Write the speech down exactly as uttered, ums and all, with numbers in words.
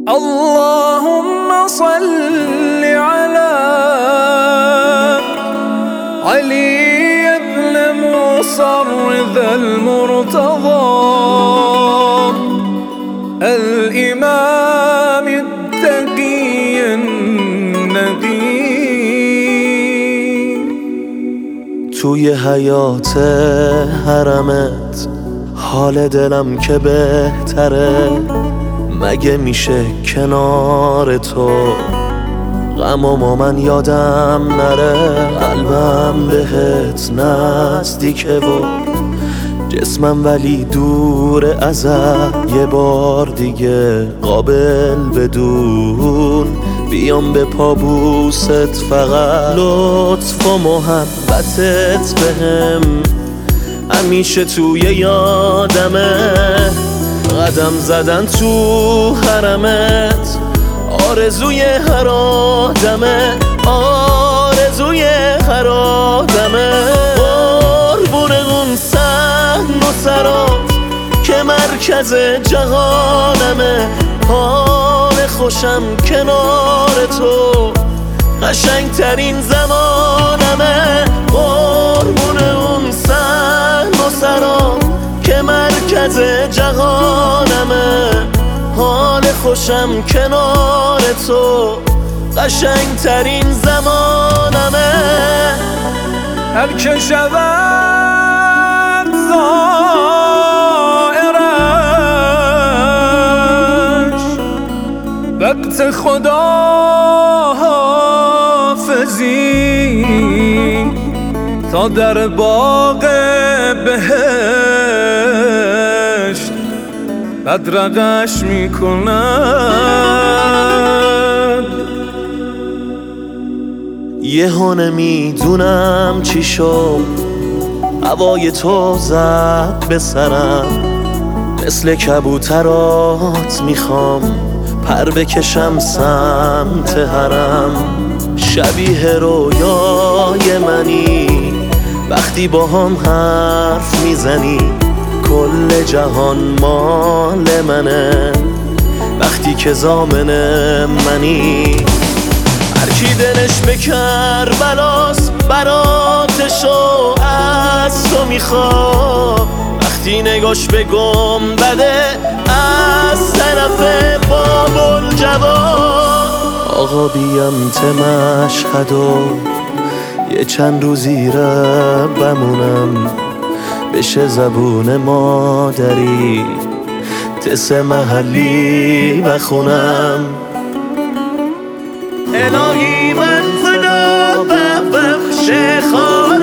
اللهم صل على علي بن موسى الرضا المرتضى الإمام التقي النقي. توی حیات حرمت حال دلم که بهتره، مگه میشه کنار تو غمم و من یادم نره. قلبم بهت نزدیکه و جسمم ولی دور ازت، یه بار دیگه قابل بدون بیام به پابوست، فقط لطف و محبتت بهم همیشه توی یادمه. قدم زدن تو حرمت آرزوی هر آدمه، آرزوی هر آدمه. قربون اون صحن و سرات که مرکز جهانمه، حال خوشم کنار تو قشنگ ترین زمانمه. قربون اون صحن و سرات که مرکز جهانمه، حال خوشم کنار تو قشنگ ترین زمانمه. هر که شود زائرش وقت خداحافظی تا در باغ بهشت بدرقش میکند. یه هونه میدونم چی شد، هوای تو زد به سرم، مثل کبوترات میخوام پر بکشم سمت حرم. شبیه رویای منی وقتی با هم حرف میزنی، کل جهان مال منه وقتی که ضامن منی. هر کی دلش به کربلاست براتشو از تو میخواد، وقتی نگاش به گنبده از طرف باب‌الجواد. آقا بیم ته مشهد و یه چند روزی را بمونم، بشه زبون مادری تس محلی بخونم. الهی من خدا ببخش خواهد